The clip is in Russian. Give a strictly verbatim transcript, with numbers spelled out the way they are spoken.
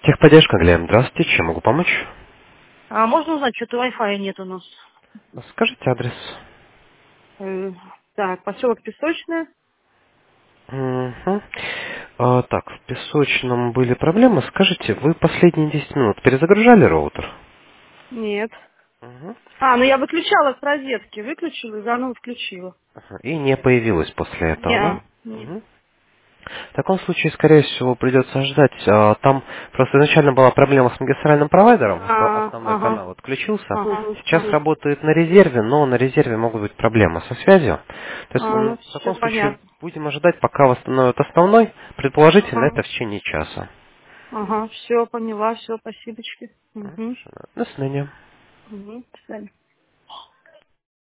Техподдержка, Глеб, здравствуйте, чем могу помочь? А можно узнать, что-то Wi-Fi нет у нас? Скажите адрес. Э, так, поселок Песочная? Мгм. А, так, в Песочном были проблемы. Скажите, вы последние десять минут перезагружали роутер? Нет. Мгм. А, ну я выключала с розетки, выключила и заново включила. Ага, и не появилось после этого, да? Не, не. Мгм. В таком случае, скорее всего, придется ждать. А, Там просто изначально была проблема с магистральным провайдером, осно- А, основной ага, канал отключился. ага, Сейчас ага. работает на резерве, но на резерве могут быть проблемы со связью. То есть А, м, ну в все таком случае понятно. будем ожидать, пока восстановят основной, предположительно Ага, это в течение часа. ага, все поняла, все, спасибочки. М, Угу, До свидания. угу, до свидания.